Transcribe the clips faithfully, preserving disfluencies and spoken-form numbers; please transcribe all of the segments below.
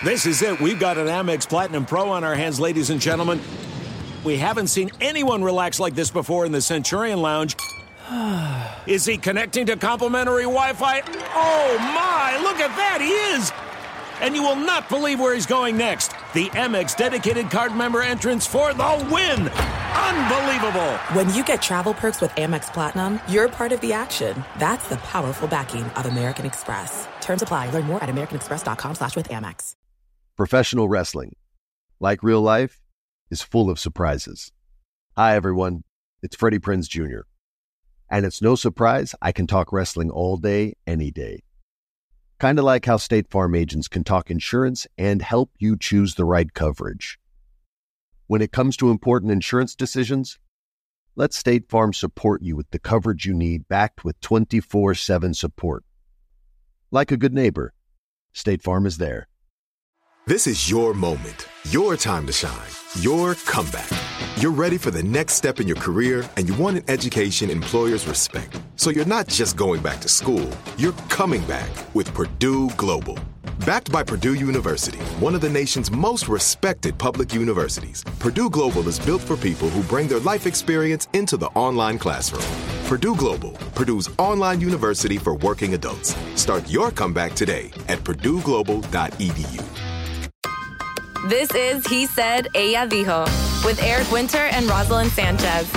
This is it. We've got an Amex Platinum Pro on our hands, ladies and gentlemen. We haven't seen anyone relax like this before in the Centurion Lounge. Is he connecting to complimentary Wi-Fi? Oh, my. Look at that. He is. And you will not believe where he's going next. The Amex dedicated card member entrance for the win. Unbelievable. When you get travel perks with Amex Platinum, you're part of the action. That's the powerful backing of American Express. Terms apply. Learn more at americanexpress.com slash with Amex. Professional wrestling, like real life, is full of surprises. Hi, everyone. It's Freddie Prinze Junior And it's no surprise I can talk wrestling all day, any day. Kind of like how State Farm agents can talk insurance and help you choose the right coverage. When it comes to important insurance decisions, let State Farm support you with the coverage you need, backed with twenty-four seven support. Like a good neighbor, State Farm is there. This is your moment, your time to shine, your comeback. You're ready for the next step in your career, and you want an education employers respect. So you're not just going back to school, you're coming back with Purdue Global. Backed by Purdue University, one of the nation's most respected public universities, Purdue Global is built for people who bring their life experience into the online classroom. Purdue Global, Purdue's online university for working adults. Start your comeback today at purdue global dot e d u. This is He Said, Ella Dijo, with Eric Winter and Rosalind Sanchez.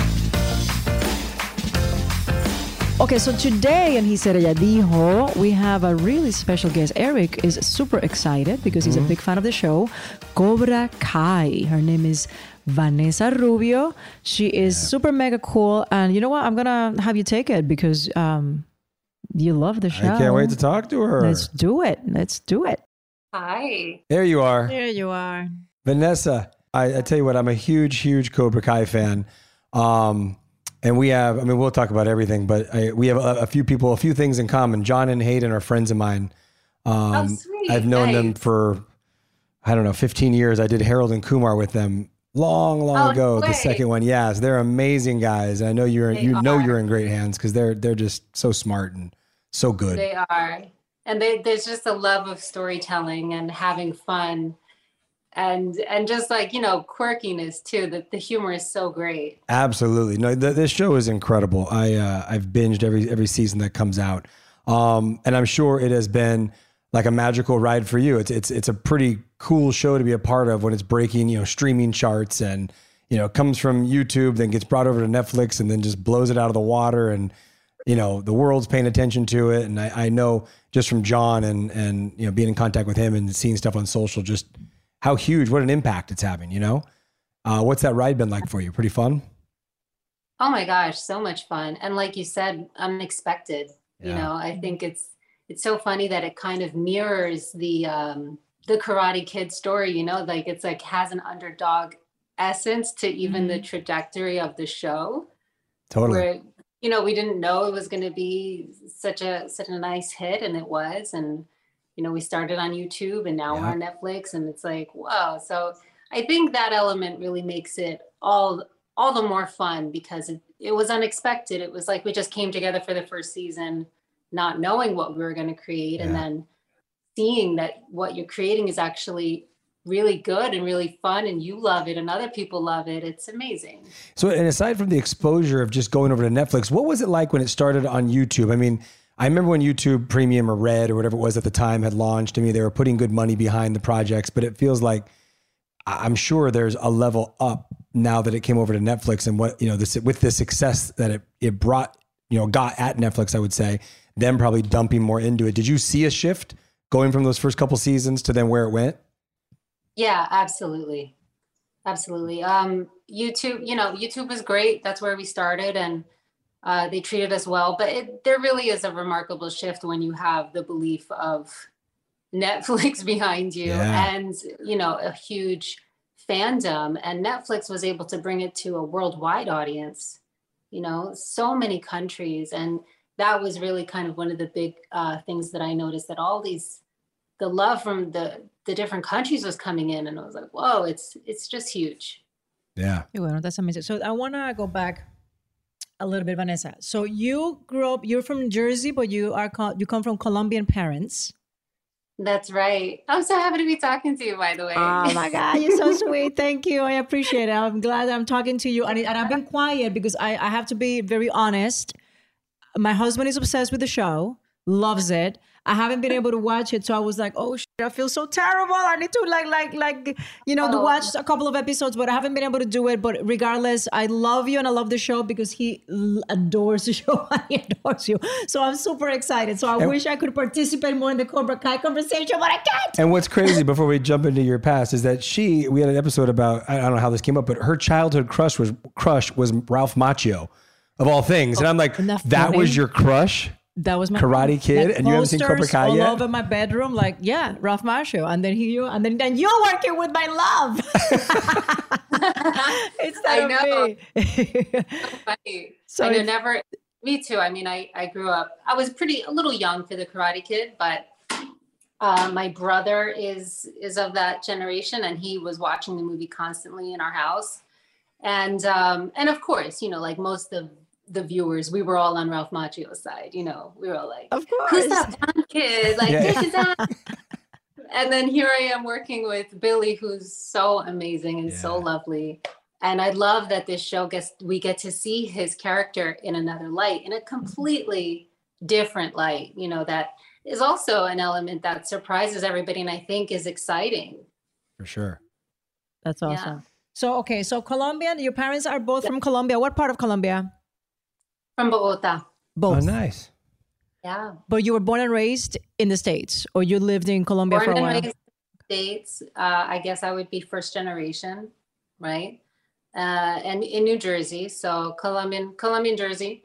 Okay, so today on He Said, Ella Dijo, we have a really special guest. Eric is super excited because he's mm-hmm. a big fan of the show, Cobra Kai. Her name is Vanessa Rubio. She is yeah. super mega cool. And you know what? I'm going to have you take it because um, you love the show. I can't wait to talk to her. Let's do it. Let's do it. Hi. There you are. There you are. Vanessa, I, I tell you what, I'm a huge, huge Cobra Kai fan. Um, and we have, I mean, we'll talk about everything, but I, we have a, a few people, a few things in common. John and Hayden are friends of mine. Um, oh, sweet. I've known nice. them for, I don't know, fifteen years. I did Harold and Kumar with them long, long oh, ago. great. The second one. Yes, they're amazing guys. And I know you're, They you are. know you're in great hands because they're, they're just so smart and so good. They are. And they, there's just a love of storytelling and having fun and and just like, you know, quirkiness too. That the humor is so great. Absolutely. No, th- this show is incredible. I, uh, I've binged every every season that comes out. Um, and I'm sure it has been like a magical ride for you. It's it's it's a pretty cool show to be a part of when it's breaking, you know, streaming charts and, you know, comes from YouTube, then gets brought over to Netflix and then just blows it out of the water. And, you know, the world's paying attention to it. And I, I know just from John and, and, you know, being in contact with him and seeing stuff on social, just how huge, what an impact it's having, you know? Uh, what's that ride been like for you? Pretty fun? Oh my gosh, so much fun. And like you said, unexpected. Yeah. You know, I think it's it's so funny that it kind of mirrors the um, the Karate Kid story, you know, like it's like has an underdog essence to even mm-hmm. the trajectory of the show. Totally. Where, you know, we didn't know it was going to be such a such a nice hit, and it was. And you know, we started on YouTube, and now yeah. we're on Netflix, and it's like, wow. So I think that element really makes it all all the more fun because it, it was unexpected. It was like we just came together for the first season, not knowing what we were going to create, yeah. and then seeing that what you're creating is actually really good and really fun, and you love it and other people love it. It's amazing. So, and aside from the exposure of just going over to Netflix, what was it like when it started on YouTube? I mean, I remember when YouTube Premium or Red or whatever it was at the time had launched. I mean, they were putting good money behind the projects, but it feels like I'm sure there's a level up now that it came over to Netflix, and what, you know, this with the success that it, it brought, you know, got at Netflix, I would say, them probably dumping more into it. Did you see a shift going from those first couple seasons to then where it went? Yeah, absolutely. Absolutely. Um, YouTube, you know, YouTube was great. That's where we started, and uh, they treated us well. But it, there really is a remarkable shift when you have the belief of Netflix behind you yeah. and, you know, a huge fandom. And Netflix was able to bring it to a worldwide audience, you know, so many countries. And that was really kind of one of the big uh, things that I noticed, that all these, the love from the the different countries was coming in, and I was like, whoa, it's it's just huge. Yeah. Well, that's amazing. So I want to go back a little bit, Vanessa. So you grew up, you're from Jersey, but you are you come from Colombian parents. That's right. I'm so happy to be talking to you, by the way. Oh my God, you're so sweet. Thank you. I appreciate it. I'm glad I'm talking to you. And, and I've been quiet because I, I have to be very honest. My husband is obsessed with the show, loves it. I haven't been able to watch it. So I was like, oh, shit, I feel so terrible. I need to like, like, like, you know, oh. to watch a couple of episodes, but I haven't been able to do it. But regardless, I love you and I love the show because he adores the show and he adores you. So I'm super excited. So I and, wish I could participate more in the Cobra Kai conversation, but I can't. And what's crazy before we jump into your past is that she, we had an episode about, I don't know how this came up, but her childhood crush was crush was Ralph Macchio of all things. And I'm like, that, that was your crush? That was my Karate Kid, like, and you haven't seen Cobra Kai all yet? All over my bedroom, like, yeah, Ralph Macchio. And then he, and then, then you're working with my love. It's that I know. Me. So funny. So I know, never, me too. I mean, I, I grew up, I was pretty, a little young for the Karate Kid, but uh, my brother is, is of that generation, and he was watching the movie constantly in our house. And, um, and of course, you know, like most of the viewers, we were all on Ralph Macchio's side, you know, we were all like, of course, who's that blonde kid? Like, yeah. this is that. And then here I am working with Billy, who's so amazing and yeah. so lovely. And I love that this show gets, we get to see his character in another light, in a completely different light, you know, that is also an element that surprises everybody and I think is exciting. For sure. That's awesome. Yeah. So, okay. So Colombian, your parents are both yeah. from Colombia. What part of Colombia? From Bogota. Both. Oh, nice. Yeah. But you were born and raised in the States, or you lived in Colombia born for a while? Born and raised in the States. Uh, I guess I would be first generation, right? Uh, and in New Jersey. So Colombian, Colombian Jersey.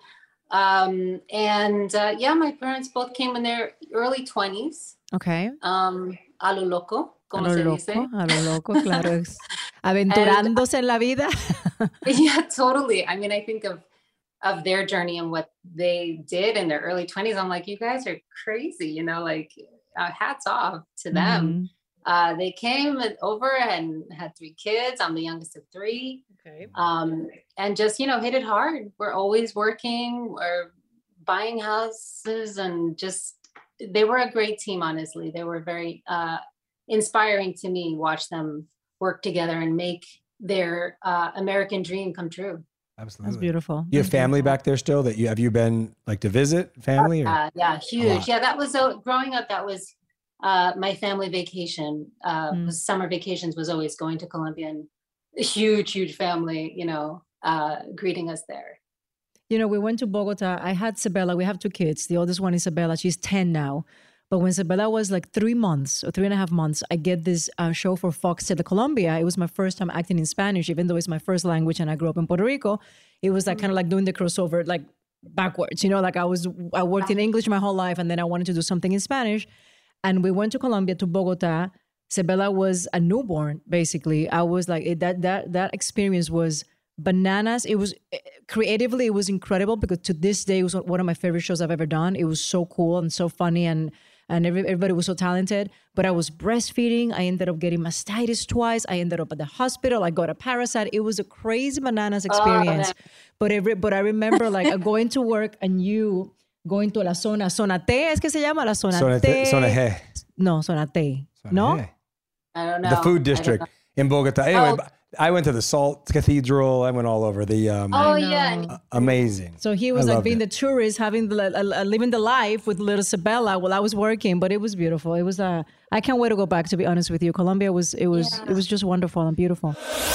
Um, and uh, yeah, my parents both came in their early twenties. Okay. Um, a lo loco. Como a lo se loco, dice. a lo loco, claro. Aventurándose en la vida. Yeah, totally. I mean, I think of of their journey and what they did in their early twenties. I'm like, you guys are crazy, you know, like uh, hats off to them. Mm-hmm. Uh, they came over and had three kids. I'm the youngest of three. Okay. Um, and just, you know, hit it hard. We're always working, we're buying houses, and just, they were a great team, honestly. They were very uh, inspiring to me, watch them work together and make their uh, American dream come true. Absolutely. That's beautiful. You have family back there still that you, have you been like to visit family? Or? Uh, yeah, huge. Yeah, that was, uh, growing up, that was uh, my family vacation. Uh, mm. Summer vacations was always going to Colombia, and a huge, huge family, you know, uh, greeting us there. You know, we went to Bogota. I had Sabella. We have two kids. The oldest one is Sabella. She's ten now. But when Sabella was like three months or three and a half months, I get this uh, show for Fox Telecolombia. It was my first time acting in Spanish, even though it's my first language and I grew up in Puerto Rico. It was like mm-hmm. kind of like doing the crossover, like backwards, you know, like I was, I worked in English my whole life and then I wanted to do something in Spanish. And we went to Colombia, to Bogota. Sabella was a newborn, basically. I was like, it, that, that, that experience was bananas. It was creatively, it was incredible because to this day, it was one of my favorite shows I've ever done. It was so cool and so funny, and and every, everybody was so talented. But I was breastfeeding. I ended up getting mastitis twice. I ended up at the hospital. I got a parasite. It was a crazy bananas experience. Oh, but every, but I remember like going to work and you going to la zona, zona T, es que se llama la zona, zona T. Zona G. No, zona T. Zona no? G. I don't know. The food district in Bogota. Anyway, oh. I went to the Salt Cathedral. I went all over the. Um, oh yeah, uh, amazing. So he was I like being it. the tourist, having the uh, living the life with little Sabella while I was working. But it was beautiful. It was. Uh, I can't wait to go back. To be honest with you, Colombia was. It was. Yeah. It was just wonderful and beautiful.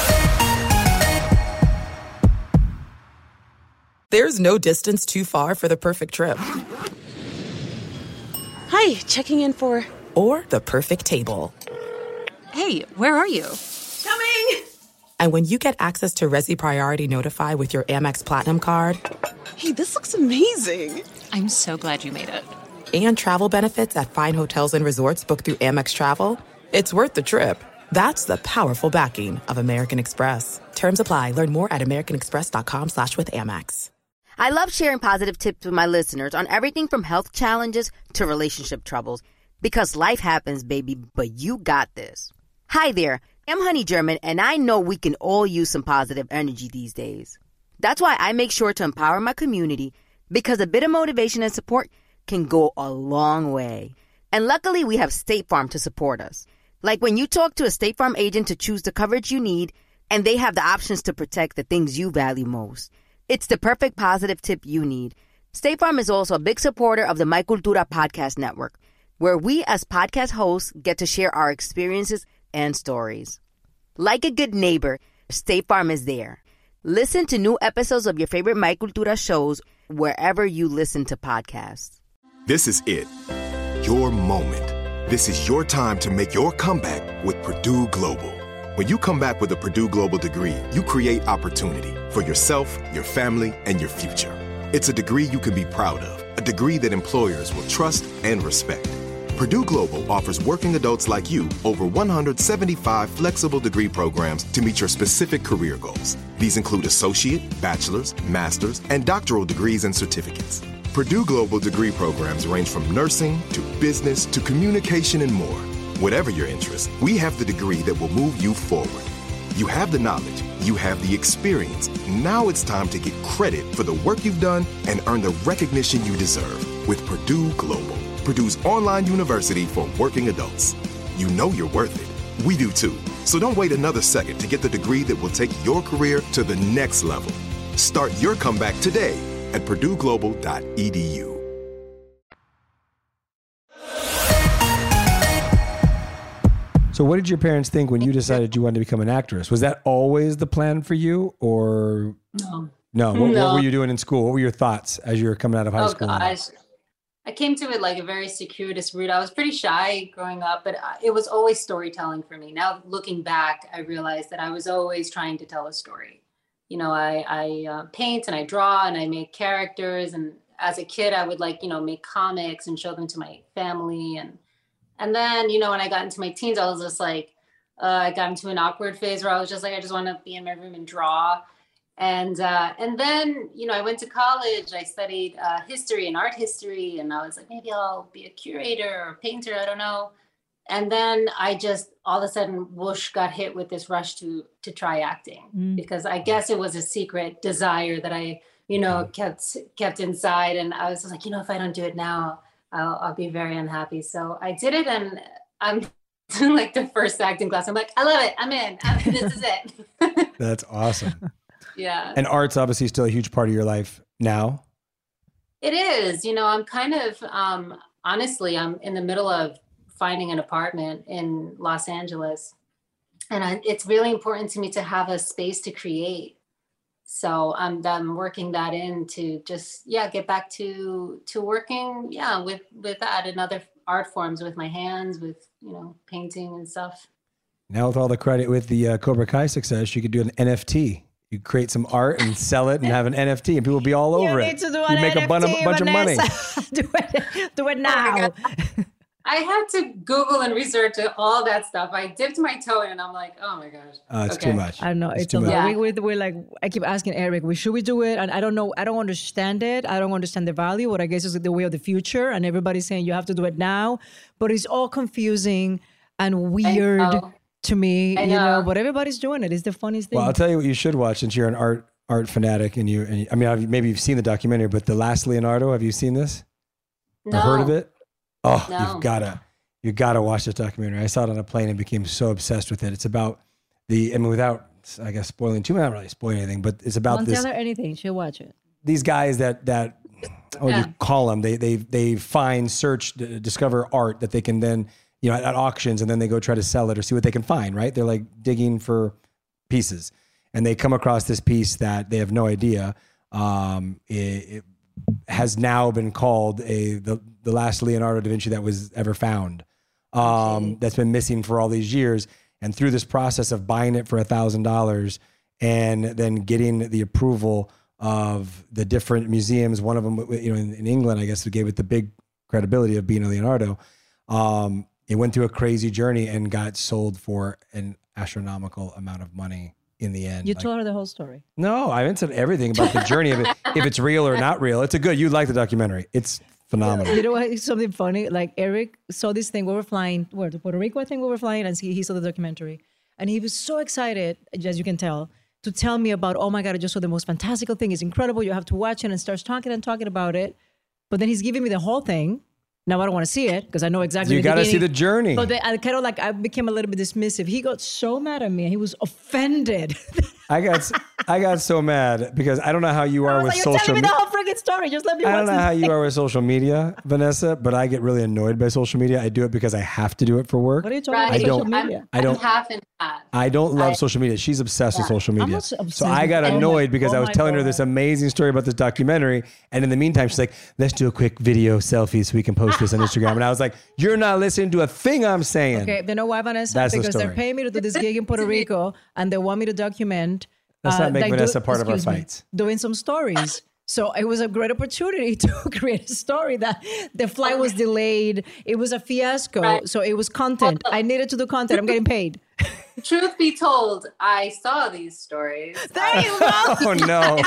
There's no distance too far for the perfect trip. Hi, checking in for. Or the perfect table. Hey, where are you? Coming! And when you get access to Resi Priority Notify with your Amex Platinum card... Hey, this looks amazing. I'm so glad you made it. And travel benefits at fine hotels and resorts booked through Amex Travel, it's worth the trip. That's the powerful backing of American Express. Terms apply. Learn more at americanexpress.com slash with Amex. I love sharing positive tips with my listeners on everything from health challenges to relationship troubles. Because life happens, baby, but you got this. Hi there, I'm Honey German, and I know we can all use some positive energy these days. That's why I make sure to empower my community, because a bit of motivation and support can go a long way. And luckily, we have State Farm to support us. Like when you talk to a State Farm agent to choose the coverage you need, and they have the options to protect the things you value most. It's the perfect positive tip you need. State Farm is also a big supporter of the My Cultura podcast network, where we as podcast hosts get to share our experiences and stories. Like a good neighbor, State Farm is there. Listen to new episodes of your favorite My Cultura shows wherever you listen to podcasts. This is it. Your moment. This is your time to make your comeback with Purdue Global. When you come back with a Purdue Global degree, you create opportunity for yourself, your family, and your future. It's a degree you can be proud of, a degree that employers will trust and respect. Purdue Global offers working adults like you over one hundred seventy-five flexible degree programs to meet your specific career goals. These include associate, bachelor's, master's, and doctoral degrees and certificates. Purdue Global degree programs range from nursing to business to communication and more. Whatever your interest, we have the degree that will move you forward. You have the knowledge, you have the experience. Now it's time to get credit for the work you've done and earn the recognition you deserve with Purdue Global, Purdue's online university for working adults. You know you're worth it. We do too. So don't wait another second to get the degree that will take your career to the next level. Start your comeback today at purdue global dot e d u. So what did your parents think when you decided you wanted to become an actress? Was that always the plan for you, or No. no? What, No. what were you doing in school? What were your thoughts as you were coming out of high Oh school? gosh. I came to it like a very circuitous route. I was pretty shy growing up, but I- it was always storytelling for me. Now looking back, I realized that I was always trying to tell a story. You know, I, I uh, paint and I draw and I make characters. And as a kid, I would like, you know, make comics and show them to my family. And And then, you know, when I got into my teens, I was just like, uh, I got into an awkward phase where I was just like, I just want to be in my room and draw. And uh, and then, you know, I went to college. I studied uh, history and art history. And I was like, maybe I'll be a curator or a painter. I don't know. And then I just all of a sudden, whoosh, got hit with this rush to to try acting Mm. because I guess it was a secret desire that I, you know, kept kept inside. And I was just like, you know, if I don't do it now, I'll, I'll be very unhappy. So I did it, and I'm like the first acting class. I'm like, I love it. I'm in. I'm, this is it. That's awesome. Yeah. And art's obviously still a huge part of your life now. It is. You know, I'm kind of, um, honestly, I'm in the middle of finding an apartment in Los Angeles. And I, it's really important to me to have a space to create. So I'm, I'm working that in to just, yeah, get back to, to working, yeah, with, with that and other art forms with my hands, with, you know, painting and stuff. Now with all the credit with the uh, Cobra Kai success, you could do an N F T. You create some art and sell it and have an N F T and people will be all over you it. need to do You an make N F T, a bun- a bunch of money. do it, do it now. I had to Google and research all that stuff. I dipped my toe in and I'm like, oh my gosh. Uh, it's Okay. too much. I don't know. It's It's, too a much. lot. Yeah. We, we, we're like, I keep asking Eric, we, should we do it? And I don't know. I don't understand it. I don't understand the value. What I guess is the way of the future. And everybody's saying you have to do it now. But it's all confusing and weird know. to me. I You know, know. but everybody's doing it. It's the funniest thing. Well, I'll tell you what you should watch since you're an art art fanatic and you, and you I mean, I've, maybe you've seen the documentary, but The Last Leonardo, have you seen this? No. Or heard of it? Oh, No. you've gotta, you gotta watch this documentary. I saw it on a plane and became so obsessed with it. It's about the, I mean, without, I guess, spoiling too much, not really spoiling anything, but it's about Don't this, tell her anything. She'll watch it. these guys that, that, what do Yeah. you call them? They, they, they find, search, d- discover art that they can then, you know, at, at auctions, and then they go try to sell it or see what they can find, right? They're like digging for pieces. And they come across this piece that they have no idea. Um, it, it has now been called a the, the last Leonardo da Vinci that was ever found. Um, Okay. That's been missing for all these years. And through this process of buying it for a thousand dollars and then getting the approval of the different museums, one of them, you know, in, in England, I guess, who gave it the big credibility of being a Leonardo. Um, it went through a crazy journey and got sold for an astronomical amount of money. In the end, You like- told her the whole story. no, I haven't said everything about the journey of it. If it's real or not real, it's a good. You like the documentary? It's phenomenal. You know what? It's something funny. Like Eric saw this thing. We were flying, where to Puerto Rico, I think we were flying, and he, he saw the documentary. And he was so excited, as you can tell, to tell me about, oh my God, I just saw the most fantastical thing. It's incredible. You have to watch it, and starts talking and talking about it. But then he's giving me the whole thing. Now I don't want to see it because I know exactly. You got to see the journey. But the, I kind of like I became a little bit dismissive. He got so mad at me. He was offended. I got I got so mad because I don't know how you are with like, social media. You're telling me me- the whole freaking story. Just let me. I don't watch know how this you thing. are with social media, Vanessa, but I get really annoyed by social media. I do it because I have to do it for work. What are you talking Right. about? I Social don't- media. I'm, I don't- I'm half and half. I don't love I- social media. She's obsessed with Yeah. social I'm media. also obsessed So I got with- oh annoyed my- because oh I was my telling her God. this amazing story about this documentary. And in the meantime, she's like, let's do a quick video selfie so we can post this on Instagram. And I was like, you're not listening to a thing I'm saying. Okay, you know why, Vanessa? That's the because they're story. paying me to do this gig in Puerto Rico, and they want me to document. Let's not make like, Vanessa part of our excuse me, fights. Doing some stories. So it was a great opportunity to create a story that the flight was delayed. It was a fiasco. Right. So it was content. I needed to do content. I'm getting paid. Truth be told, I saw these stories. There you go. Oh, no.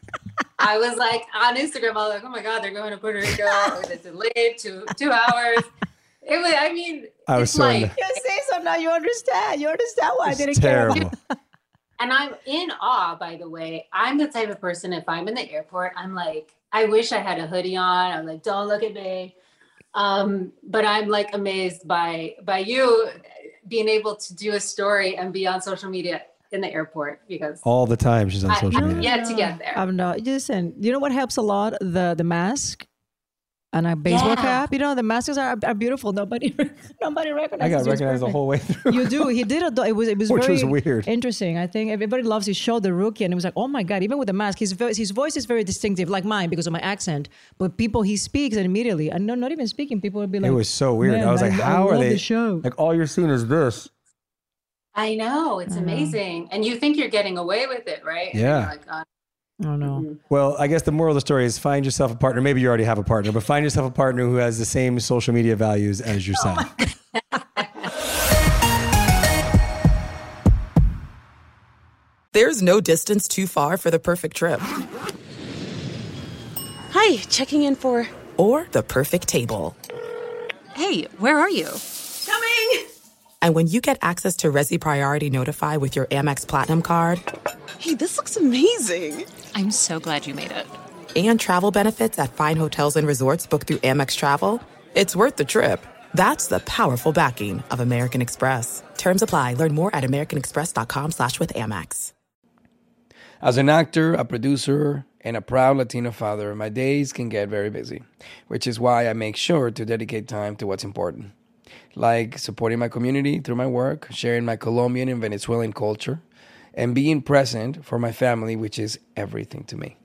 I was like on Instagram, I was like, oh my God, they're going to Puerto Rico. It's delayed two two hours. It was, I mean, I was it's so like, annoyed. You say so now. You understand. You understand why I It's didn't care about terrible. and I'm in awe, by the way. I'm the type of person, if I'm in the airport, I'm like, I wish I had a hoodie on. I'm like, don't look at me. Um, but I'm like amazed by by you being able to do a story and be on social media in the airport because All the time she's on I- social I'm media. yet to get there. I'm not. Listen, you know what helps a lot? The the mask and a baseball Yeah. cap. You know, the masks are, are beautiful. Nobody nobody I recognizes. got you. It's recognized the perfect. whole way through. You do. He did it. It was it was Which very was weird. interesting. I think everybody loves his show, The Rookie, and it was like, oh my God, even with the mask, his voice, his voice is very distinctive, like mine because of my accent. But people he speaks and immediately, and no, not even speaking, people would be like, It was so weird. "Man, I was like, how are love they? The show. Like, all you're seeing is this. I know, it's amazing. And you think you're getting away with it, right? And Yeah. you're like, uh, Oh no. Well, I guess the moral of the story is find yourself a partner. Maybe you already have a partner, but find yourself a partner who has the same social media values as yourself. There's no distance too far for the perfect trip. Hi, checking in for. Or the perfect table. Hey, where are you? Coming! And when you get access to Resi Priority Notify with your Amex Platinum card Hey, this looks amazing. I'm so glad you made it. and travel benefits at fine hotels and resorts booked through Amex Travel, it's worth the trip. That's the powerful backing of American Express. Terms apply. Learn more at americanexpress.com slash with Amex. As an actor, a producer, and a proud Latino father, my days can get very busy, which is why I make sure to dedicate time to what's important, like supporting my community through my work, sharing my Colombian and Venezuelan culture, and being present for my family, which is everything to me.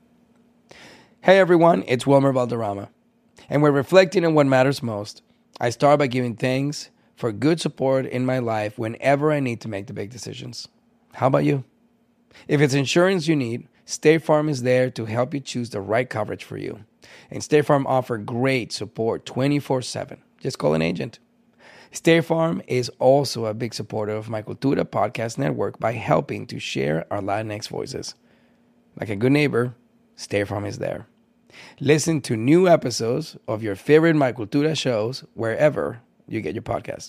Hey everyone, it's Wilmer Valderrama, and we're reflecting on what matters most. I start by giving thanks for good support in my life whenever I need to make the big decisions. How about you? If it's insurance you need, State Farm is there to help you choose the right coverage for you. And State Farm offers great support twenty-four seven. Just call an agent. State Farm is also a big supporter of my Cultura podcast network by helping to share our Latinx voices. Like a good neighbor, State Farm is there. Listen to new episodes of your favorite My Cultura shows wherever you get your podcasts.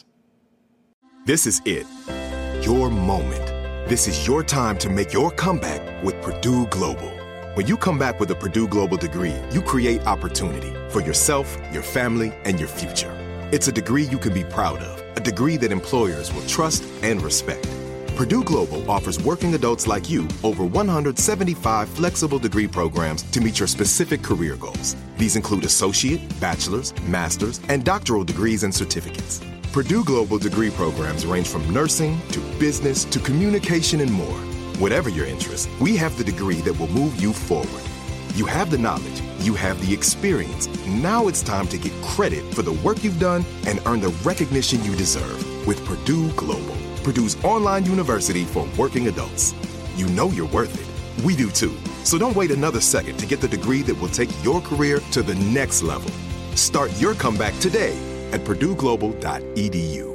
This is it. Your moment. This is your time to make your comeback with Purdue Global. When you come back with a Purdue Global degree, you create opportunity for yourself, your family, and your future. It's a degree you can be proud of, a degree that employers will trust and respect. Purdue Global offers working adults like you over one hundred seventy-five flexible degree programs to meet your specific career goals. These include associate, bachelor's, master's, and doctoral degrees and certificates. Purdue Global degree programs range from nursing to business to communication and more. Whatever your interest, we have the degree that will move you forward. You have the knowledge, you have the experience. Now it's time to get credit for the work you've done and earn the recognition you deserve with Purdue Global, Purdue's online university for working adults. You know you're worth it. We do too. So don't wait another second to get the degree that will take your career to the next level. Start your comeback today at purdue global dot e d u.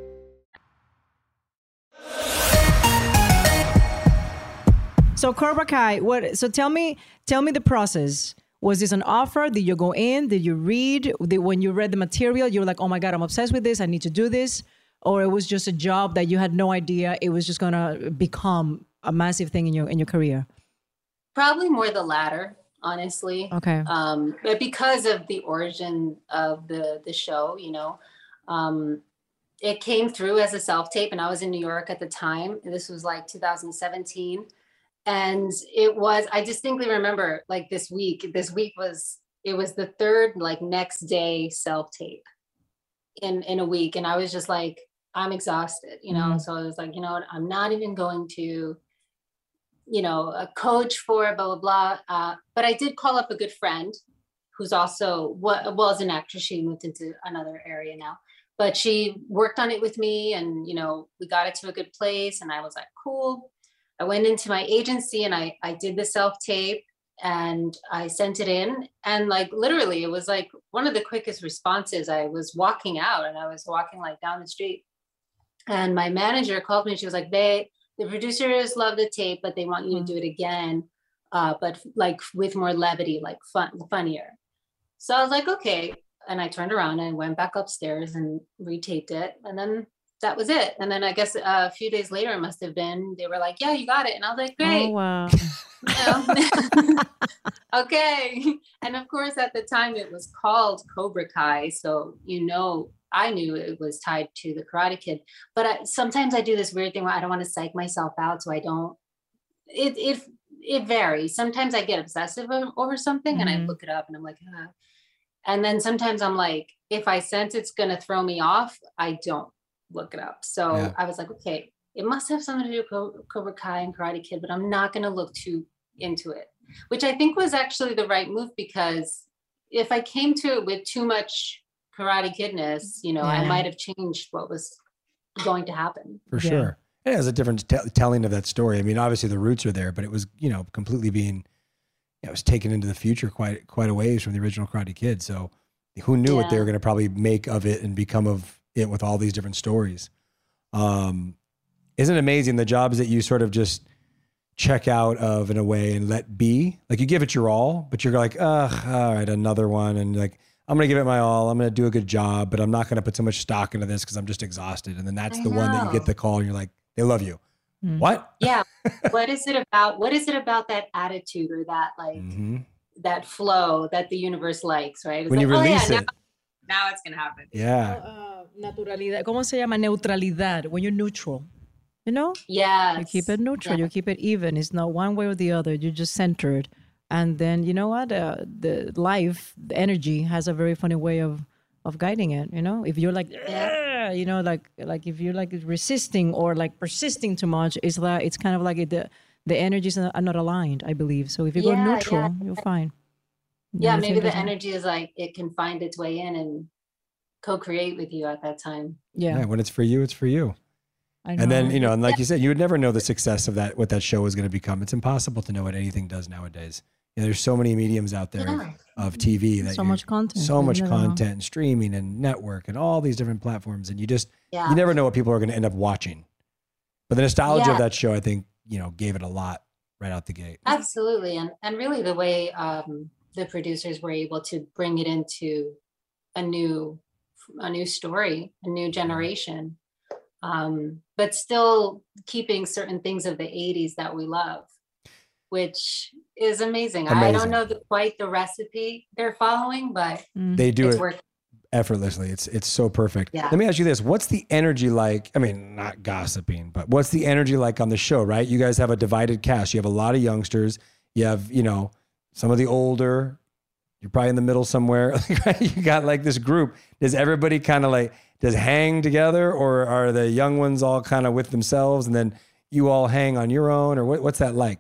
So Cobra Kai, what? So tell me, tell me the process. Was this an offer? Did you go in? Did you read? Did, when you read the material, you were like, "Oh my God, I'm obsessed with this. I need to do this," or it was just a job that you had no idea it was just gonna become a massive thing in your in your career? probably more the latter. honestly. Okay. Um, but because of the origin of the the show, you know, um, it came through as a self tape, and I was in New York at the time. This was like two thousand seventeen, and it was. I distinctly remember like this week. This week was it was the third like next day self tape in in a week, and I was just like, I'm exhausted, you know. Mhm. So I was like, you know what, I'm not even going to, you know, a coach for it, blah blah blah. Uh, but I did call up a good friend who's also what well as an actress. She moved into another area now, but she worked on it with me, and you know, we got it to a good place. And I was like, cool. I went into my agency and I I did the self tape and I sent it in, and like literally it was like one of the quickest responses. I was walking out and I was walking like down the street, and my manager called me and she was like, babe, the producers love the tape, but they want you to do it again, uh, but like with more levity, like fun, funnier. So I was like, okay. And I turned around and went back upstairs and retaped it. And then that was it. And then I guess uh, a few days later, it must have been, they were like, yeah, you got it. And I was like, great. Oh, wow. You know? Okay. And of course, at the time it was called Cobra Kai. So, you know, I knew it was tied to the Karate Kid, but I, sometimes I do this weird thing where I don't want to psych myself out. So I don't, it, it, it varies. Sometimes I get obsessive over something mm-hmm. and I look it up and I'm like, ah. And then sometimes I'm like, if I sense it's going to throw me off, I don't look it up. So yeah. I was like, okay, it must have something to do with Cobra Kai and Karate Kid, but I'm not going to look too into it, which I think was actually the right move, because if I came to it with too much Karate Kidness, you know, yeah. I might have changed what was going to happen. For yeah. sure. It has a different t- telling of that story. I mean, obviously the roots are there, but it was, you know, completely being, it was taken into the future quite quite a ways from the original Karate Kid. So who knew yeah. what they were going to probably make of it and become of it with all these different stories. Um, isn't it amazing the jobs that you sort of just check out of in a way and let be? Like you give it your all, but you're like, ugh, all right, another one. And like, I'm going to give it my all. I'm going to do a good job, but I'm not going to put so much stock into this because I'm just exhausted. And then that's I the know. one that you get the call and you're like, they love you. Mm. What? Yeah. What is it about? What is it about that attitude or that like mm-hmm. that flow that the universe likes, right? It's when like, you release oh, yeah, it. Now, now it's going to happen. Yeah. Uh, naturalidad. ¿Cómo se llama? Neutralidad. When you're neutral, you know? Yeah. You keep it neutral. Yeah. You keep it even. It's not one way or the other. You're just centered. And then, you know what? Uh, the life, the energy has a very funny way of, of guiding it, you know? If you're like, yeah. you know, like like if you're like resisting or like persisting too much, it's like, it's kind of like it, the, the energies are not aligned, I believe. So if you yeah, go neutral, yeah. you're fine. Yeah, maybe the energy is like, it can find its way in and co-create with you at that time. Yeah. yeah when it's for you, it's for you. I know. And then, you know, and like you said, you would never know the success of that, what that show is going to become. It's impossible to know what anything does nowadays. You know, there's so many mediums out there yeah. of T V that so much content, so much content and streaming and network and all these different platforms. And you just, yeah. you never know what people are going to end up watching. But the nostalgia yeah. of that show, I think, you know, gave it a lot right out the gate. Absolutely. And, and really the way um, the producers were able to bring it into a new, a new story, a new generation. Um, but still keeping certain things of the eighties that we love, which is amazing. amazing. I don't know the, quite the recipe they're following, but they do it's it working. effortlessly. It's it's so perfect. Yeah. Let me ask you this. What's the energy like? I mean, not gossiping, but what's the energy like on the show, right? You guys have a divided cast. You have a lot of youngsters. You have, you know, some of the older. You're probably in the middle somewhere. You got like this group. Does everybody kind of like, does hang together, or are the young ones all kind of with themselves and then you all hang on your own, or what, what's that like?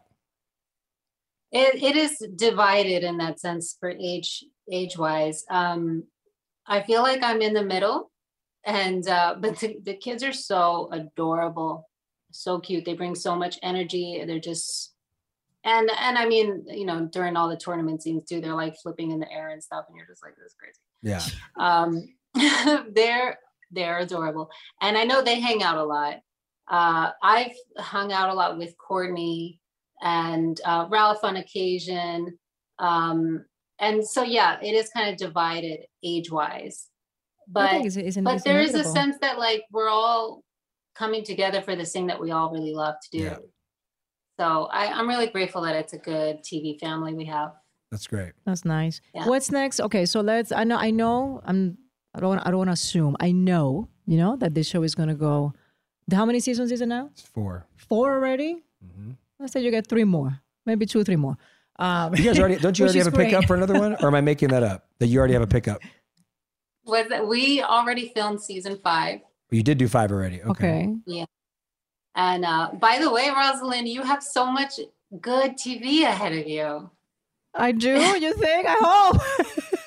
It, it is divided in that sense for age, age wise. Um, I feel like I'm in the middle, and, uh, but the, the kids are so adorable, so cute. They bring so much energy. They're just, and, and I mean, you know, during all the tournament scenes too, they're like flipping in the air and stuff. And you're just like, this is crazy. Yeah. Um, they're, they're adorable. And I know they hang out a lot. Uh, I've hung out a lot with Courtney and uh, Ralph on occasion. Um, and so, yeah, it is kind of divided age-wise. But, it's, it's, but it's there is a sense that, like, we're all coming together for this thing that we all really love to do. Yeah. So I, I'm really grateful that it's a good T V family we have. That's great. That's nice. Yeah. What's next? Okay, so let's. I know. I know. I'm. I don't. I don't want to assume. I know. You know that this show is gonna go. How many seasons is it now? It's four. Four already. Mm-hmm. Let's say you get three more, maybe two, three more. Um, You guys already don't you which already have is a pickup great. for another one, or am I making that up? That you already have a pickup? Was that we already filmed season five? You did do five already. Okay. Okay. Yeah. And uh, by the way, Rosalind, you have so much good T V ahead of you. I do. You think? I hope.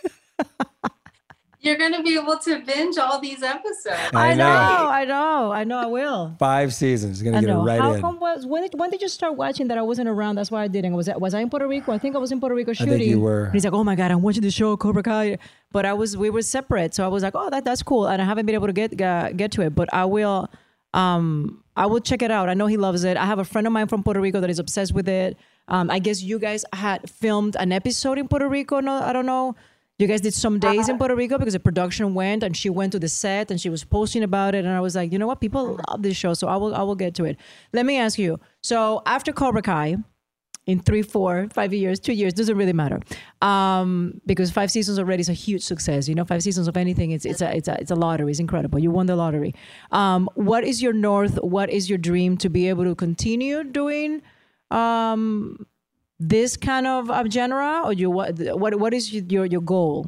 You're going to be able to binge all these episodes. I I know. know. I know. I know. I will. Five seasons. Gonna I get it know. right How in. come was when did, when did you start watching that? I wasn't around. That's why I didn't. Was that, was I in Puerto Rico? I think I was in Puerto Rico shooting. think you were. And he's like, "Oh my god, I'm watching the show Cobra Kai," but I was we were separate, so I was like, "Oh, that that's cool," and I haven't been able to get uh, get to it, but I will. Um, I will check it out. I know he loves it. I have a friend of mine from Puerto Rico that is obsessed with it. Um, I guess you guys had filmed an episode in Puerto Rico. No, I don't know. You guys did some days in Puerto Rico because the production went and she went to the set and she was posting about it. And I was like, you know what? People love this show. So I will, I will get to it. Let me ask you. So after Cobra Kai, in three, four, five years, two years, doesn't really matter. Um, because five seasons already is a huge success. You know, five seasons of anything, it's, it's a, it's a, it's a lottery. It's incredible. You won the lottery. Um, what is your north? What is your dream to be able to continue doing, um, this kind of, of genre, or you what what what is your your goal?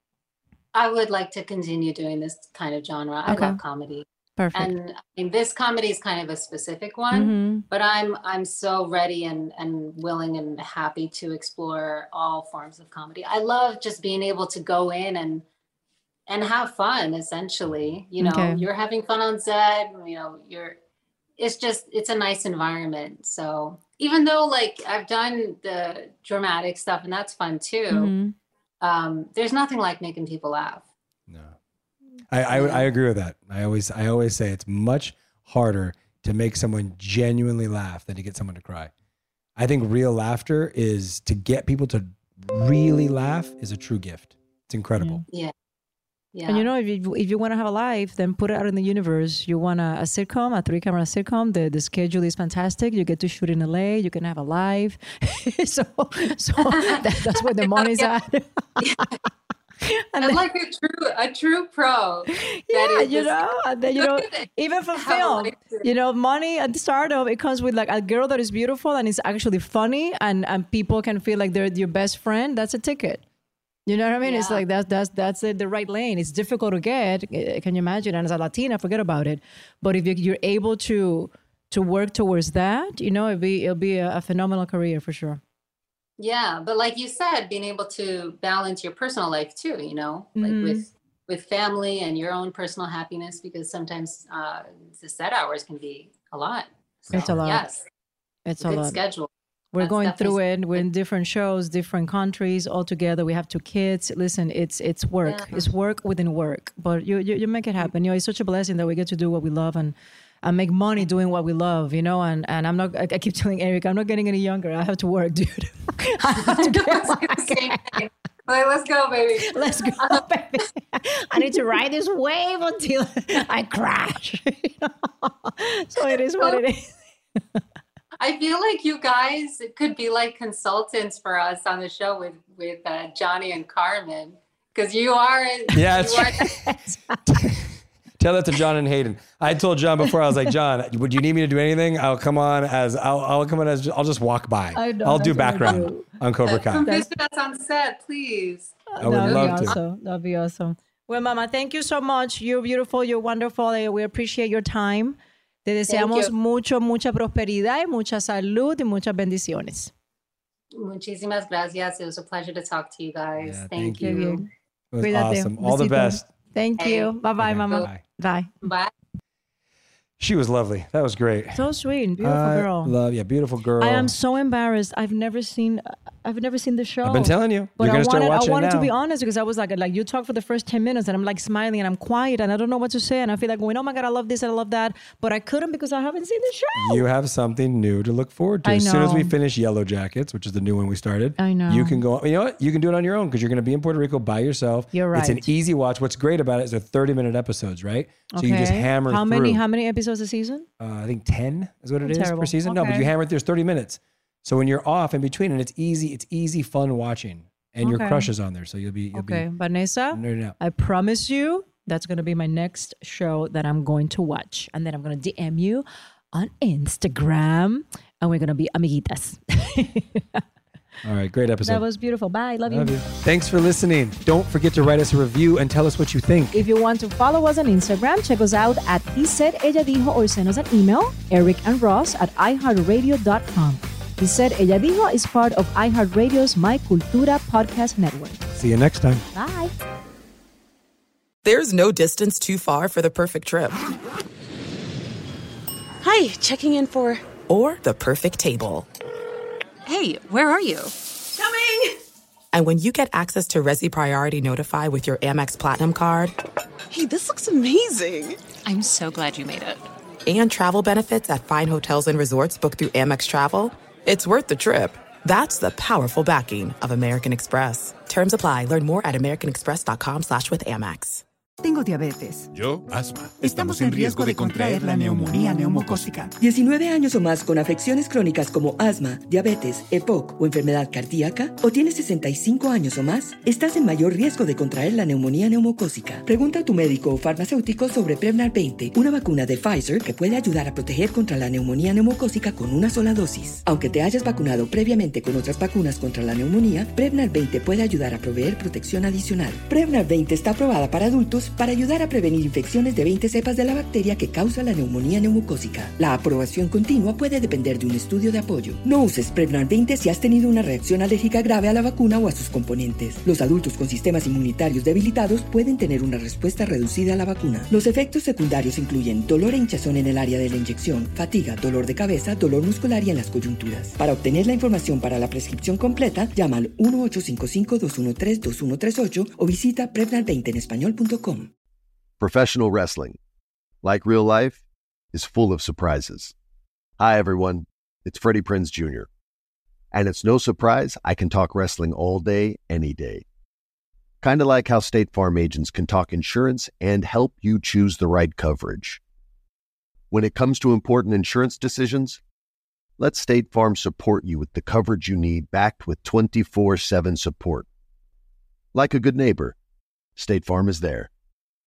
I would like to continue doing this kind of genre. I Okay. love comedy. Perfect. And I mean, this comedy is kind of a specific one, Mhm. but I'm I'm so ready and and willing and happy to explore all forms of comedy. I love just being able to go in and and have fun. Essentially, you know, Okay. you're having fun on set. You know, you're. It's just it's a nice environment. So even though like I've done the dramatic stuff and that's fun too, Mhm. um, there's nothing like making people laugh. No, I, I I agree with that. I always I always say it's much harder to make someone genuinely laugh than to get someone to cry. I think real laughter is to get people to really laugh is a true gift. It's incredible. Yeah. Yeah. And you know, if you if you want to have a life, then put it out in the universe. You want a, a sitcom, a three camera sitcom. The the schedule is fantastic. You get to shoot in L A. You can have a life. so so that, that's where the money's at. And then- like a true a true pro. Yeah, you know, and then, you know, even for film, you know, money at the startup, it comes with like a girl that is beautiful and is actually funny, and and people can feel like they're your best friend. That's a ticket. You know what I mean? It's like that's that's that's the, the right lane. It's difficult to get. eh, Can you imagine? And as a Latina, forget about it. But if you- you're able to to work towards that, you know, it'll be it'll be a, a phenomenal career for sure. Yeah, but like you said, being able to balance your personal life too, you know, like Mhm. with with family and your own personal happiness, because sometimes uh, the set hours can be a lot. So, It's a lot. Yes, It's a a good lot. schedule. We're That's going through definitely it. We're in different shows, different countries all together. We have two kids. Listen, it's it's work. Yeah. It's work within work. But you, you you make it happen. You know, it's such a blessing that we get to do what we love and and make money doing what we love. You know, and and I'm not. I, I keep telling Eric, I'm not getting any younger. I have to work, dude. I have to get Same thing. Like, let's go, baby. Let's go, baby. I need to ride this wave until I crash. You know? So it is what it is. I feel like you guys could be like consultants for us on the show with with uh, Johnny and Carmen, because you are. Yeah, you it's are- Tell that to John and Hayden. I told John before, I was like, John, would you need me to do anything? I'll come on as, I'll, I'll come on as, I'll just walk by. I know, I'll do that's what I background do. on Cobra Kai. Come visit us on set, please. I would That'd love be to. awesome. That'd be awesome. Well, Mama, thank you so much. You're beautiful. You're wonderful. Eh, We appreciate your time. Te deseamos you. mucho, mucha prosperidad y mucha salud y muchas bendiciones. Muchísimas gracias. It was a pleasure to talk to you guys. Yeah, thank, thank you. you. Bien. It was Cuídate. awesome. All the Besito. best. Thank Hey. you. Bye-bye, Okay, Mama. bye. Bye. Bye. She was lovely. That was great. So sweet. Beautiful I girl. Love, yeah, beautiful girl. I am so embarrassed. I've never seen. I've never seen the show. I've been telling you. But You're I going to start wanted, watching I wanted it to now. be honest because I was like, like you talk for the first ten minutes and I'm like smiling and I'm quiet and I don't know what to say and I feel like, going, oh my God, I love this and I love that. But I couldn't because I haven't seen the show. You have something new to look forward to. I As soon as we know. finish Yellow Jackets, which is the new one we started, I know. you can go, you know what? You can do it on your own because you're going to be in Puerto Rico by yourself. You're It's an right. easy watch. What's great about it is they're thirty minute episodes, right? So you just Okay. hammer how through. many how many episodes a season? Uh, I think ten is what it is Terrible. per season. No, but Okay. you hammer it, there's thirty minutes. So when you're off in between, and it's easy, it's easy fun watching, and Okay. your crush is on there, so you'll be you'll Okay, be Vanessa, nerding out. I promise you that's going to be my next show that I'm going to watch. And then I'm going to D M you on Instagram, and we're going to be amiguitas. All right, great episode. That was beautiful. Bye. Love, Love you. you. Thanks for listening. Don't forget to write us a review and tell us what you think. If you want to follow us on Instagram, check us out at He Said Ella Dijo or send us an email, Eric and Ross at i heart radio dot com. He Said Ella Dijo is part of iHeartRadio's My Cultura podcast network. See you next time. Bye. There's no distance too far for the perfect trip. Hi, checking in for... Or the perfect table. Hey, where are you? Coming! And when you get access to Resi Priority Notify with your Amex Platinum card... Hey, this looks amazing. I'm so glad you made it. And travel benefits at fine hotels and resorts booked through Amex Travel, it's worth the trip. That's the powerful backing of American Express. Terms apply. Learn more at americanexpress.com slash with Amex. Tengo diabetes. Yo, asma. Estamos en riesgo de contraer la neumonía neumocócica. diecinueve años o más con afecciones crónicas como asma, diabetes, E P O C o enfermedad cardíaca, o tienes sesenta y cinco años o más, estás en mayor riesgo de contraer la neumonía neumocócica. Pregunta a tu médico o farmacéutico sobre Prevnar veinte, una vacuna de Pfizer que puede ayudar a proteger contra la neumonía neumocócica con una sola dosis. Aunque te hayas vacunado previamente con otras vacunas contra la neumonía, Prevnar veinte puede ayudar a proveer protección adicional. Prevnar veinte está aprobada para adultos para ayudar a prevenir infecciones de veinte cepas de la bacteria que causa la neumonía neumocócica. La aprobación continua puede depender de un estudio de apoyo. No uses Prevnar veinte si has tenido una reacción alérgica grave a la vacuna o a sus componentes. Los adultos con sistemas inmunitarios debilitados pueden tener una respuesta reducida a la vacuna. Los efectos secundarios incluyen dolor e hinchazón en el área de la inyección, fatiga, dolor de cabeza, dolor muscular y en las coyunturas. Para obtener la información para la prescripción completa, llama al uno ocho cinco cinco, dos uno tres, dos uno tres ocho o visita prevnar veinte en español punto com. Professional wrestling, like real life, is full of surprises. Hi, everyone. It's Freddie Prinze Junior And it's no surprise I can talk wrestling all day, any day. Kind of like how State Farm agents can talk insurance and help you choose the right coverage. When it comes to important insurance decisions, let State Farm support you with the coverage you need, backed with twenty-four seven support. Like a good neighbor, State Farm is there.